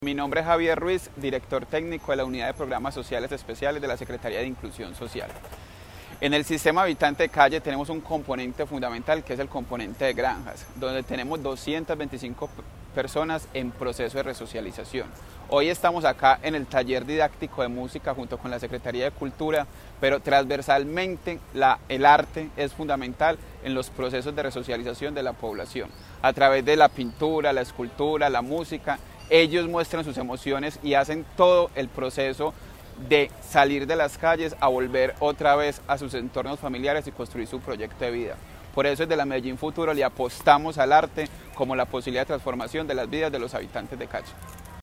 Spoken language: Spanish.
Mi nombre es Javier Ruiz, director técnico de la Unidad de Programas Sociales Especiales de la Secretaría de Inclusión Social. En el sistema habitante de calle tenemos un componente fundamental que es el componente de granjas, donde tenemos 225 personas en proceso de resocialización. Hoy estamos acá en el taller didáctico de música junto con la Secretaría de Cultura, pero transversalmente el arte es fundamental en los procesos de resocialización de la población. A través de la pintura, la escultura, la música, ellos muestran sus emociones y hacen todo el proceso de salir de las calles a volver otra vez a sus entornos familiares y construir su proyecto de vida. Por eso desde la Medellín Futuro le apostamos al arte como la posibilidad de transformación de las vidas de los habitantes de calle.